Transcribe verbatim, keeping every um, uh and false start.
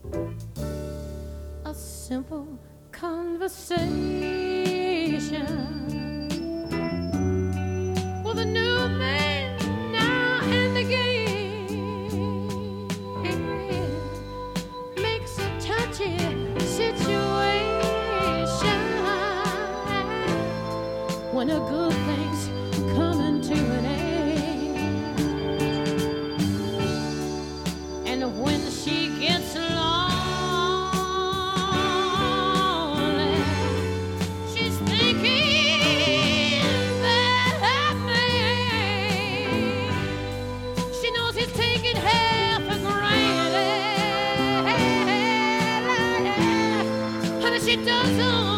A simple conversation with a new man now and again makes a touchy situation when a good thing's coming to an end, and when she gets lonely, she's thinking that man, she knows he's taking her for granted, and she doesn't